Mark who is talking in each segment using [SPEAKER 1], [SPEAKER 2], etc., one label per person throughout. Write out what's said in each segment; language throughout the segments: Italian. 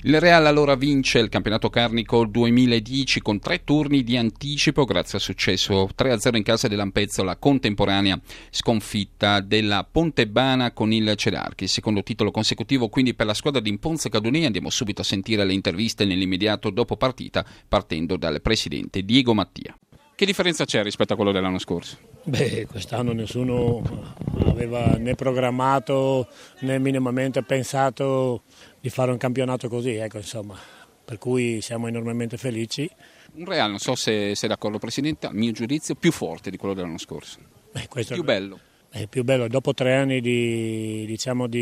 [SPEAKER 1] Il Real allora vince il campionato carnico 2010 con 3 turni di anticipo grazie al successo 3-0 in casa dell'Ampezzo, la contemporanea sconfitta della Pontebana con il Cedarchi, il secondo titolo consecutivo quindi per la squadra di Ponce Cadonia. Andiamo subito a sentire le interviste nell'immediato dopo partita partendo dal presidente Diego Mattia. Che differenza c'è rispetto a quello dell'anno scorso?
[SPEAKER 2] Quest'anno nessuno aveva né programmato né minimamente pensato di fare un campionato così, insomma, per cui siamo enormemente felici.
[SPEAKER 1] Un Real, non so se sei d'accordo Presidente, a mio giudizio più forte di quello dell'anno scorso, più bello.
[SPEAKER 2] È più bello, dopo 3 anni di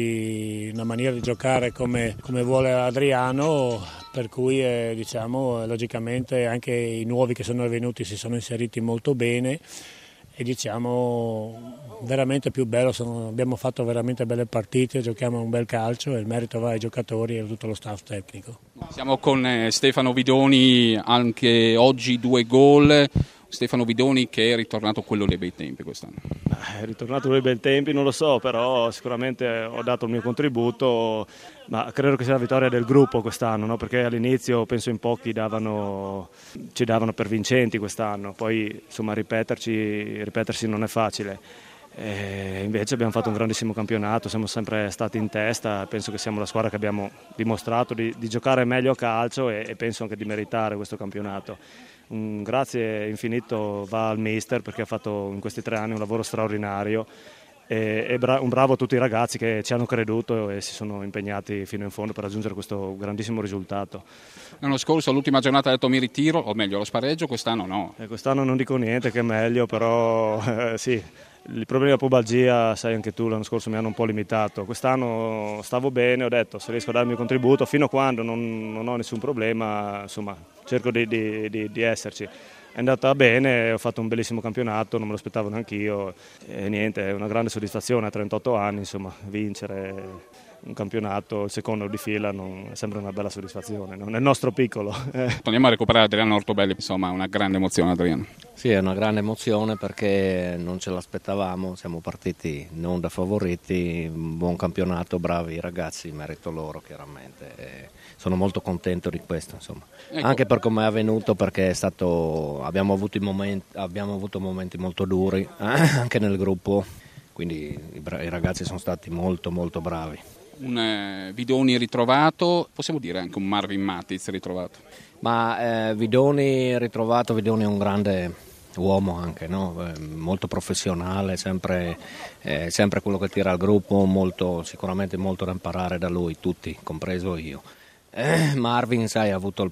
[SPEAKER 2] una maniera di giocare come vuole Adriano, per cui logicamente anche i nuovi che sono venuti si sono inseriti molto bene e veramente più bello, abbiamo fatto veramente belle partite, giochiamo un bel calcio e il merito va ai giocatori e a tutto lo staff tecnico.
[SPEAKER 1] Siamo con Stefano Vidoni, anche oggi 2 gol. Stefano Vidoni che è ritornato quello dei bei tempi quest'anno.
[SPEAKER 3] È ritornato dei bei tempi, non lo so, però sicuramente ho dato il mio contributo, ma credo che sia la vittoria del gruppo quest'anno, no? Perché all'inizio penso in pochi ci davano per vincenti quest'anno, poi insomma ripetersi non è facile. Invece abbiamo fatto un grandissimo campionato, siamo sempre stati in testa, penso che siamo la squadra che abbiamo dimostrato di giocare meglio a calcio e penso anche di meritare questo campionato. Un grazie infinito va al mister perché ha fatto in questi 3 anni un lavoro straordinario e un bravo a tutti i ragazzi che ci hanno creduto e si sono impegnati fino in fondo per raggiungere questo grandissimo risultato.
[SPEAKER 1] L'anno scorso all'ultima giornata ha detto mi ritiro, o meglio lo spareggio, quest'anno no.
[SPEAKER 3] Quest'anno non dico niente che è meglio, però sì. Il problema della pubalgia, sai anche tu, l'anno scorso mi hanno un po' limitato. Quest'anno stavo bene, ho detto se riesco a dare il mio contributo, fino a quando non ho nessun problema, insomma, cerco di esserci. È andata bene, ho fatto un bellissimo campionato, non me lo aspettavo neanch'io e niente, è una grande soddisfazione a 38 anni, insomma, vincere un campionato, il secondo di fila, sembra una bella soddisfazione, nel nostro piccolo.
[SPEAKER 1] Torniamo a recuperare Adriano Ortobelli, insomma una grande emozione Adriano.
[SPEAKER 4] Sì, è una grande emozione perché non ce l'aspettavamo, siamo partiti non da favoriti, un buon campionato, bravi ragazzi, merito loro chiaramente. E sono molto contento di questo, insomma. Ecco. Anche per come è avvenuto, perché abbiamo avuto momenti molto duri anche nel gruppo, quindi i ragazzi sono stati molto molto bravi.
[SPEAKER 1] Un Vidoni ritrovato, possiamo dire anche un Marvin Matic ritrovato.
[SPEAKER 4] Ma Vidoni ritrovato, Vidoni è un grande uomo anche, no? Molto professionale, sempre quello che tira al gruppo, sicuramente molto da imparare da lui, tutti, compreso io. Marvin, sai, ha avuto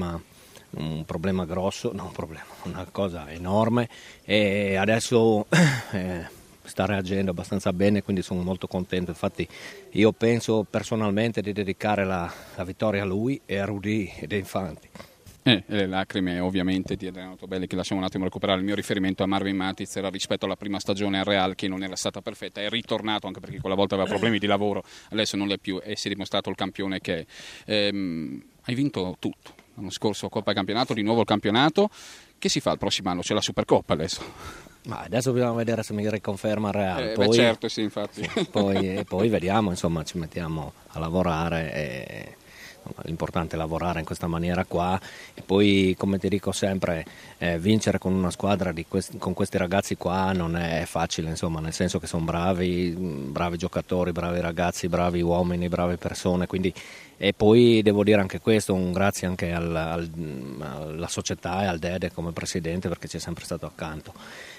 [SPEAKER 4] un problema grosso, una cosa enorme e adesso sta reagendo abbastanza bene, quindi sono molto contento. Infatti io penso personalmente di dedicare la vittoria a lui e a Rudy e De Infanti.
[SPEAKER 1] Le lacrime ovviamente di Adriano Ortobelli, che lasciamo un attimo recuperare. Il mio riferimento a Marvin Matic era rispetto alla prima stagione al Real, che non era stata perfetta, è ritornato anche perché quella volta aveva problemi di lavoro, adesso non l'è più e si è dimostrato il campione che è. Hai vinto tutto, l'anno scorso Coppa e Campionato, di nuovo il campionato. Che si fa il prossimo anno? C'è la Supercoppa adesso.
[SPEAKER 4] Ma adesso bisogna vedere se mi riconferma il Real.
[SPEAKER 1] Certo, sì, infatti.
[SPEAKER 4] Poi vediamo, insomma, ci mettiamo a lavorare. L'importante è lavorare in questa maniera qua e poi, come ti dico sempre, vincere con una squadra con questi ragazzi qua non è facile, insomma, nel senso che sono bravi giocatori, bravi ragazzi, bravi uomini, brave persone, quindi. E poi devo dire anche questo, un grazie anche alla società e al Dede come presidente, perché ci è sempre stato accanto.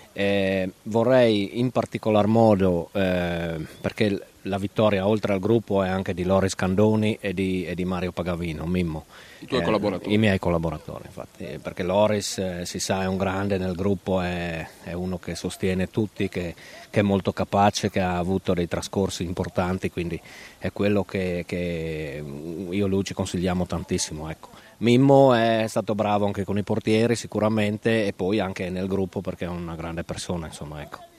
[SPEAKER 4] Vorrei in particolar modo, perché la vittoria oltre al gruppo è anche di Loris Candoni e di Mario Pagavino, Mimmo.
[SPEAKER 1] I tuoi collaboratori?
[SPEAKER 4] I miei collaboratori, infatti, perché Loris si sa è un grande nel gruppo, è uno che sostiene tutti, che è molto capace, che ha avuto dei trascorsi importanti, quindi è quello che io e lui ci consigliamo tantissimo, ecco. Mimmo è stato bravo anche con i portieri sicuramente e poi anche nel gruppo perché è una grande persona, insomma, ecco.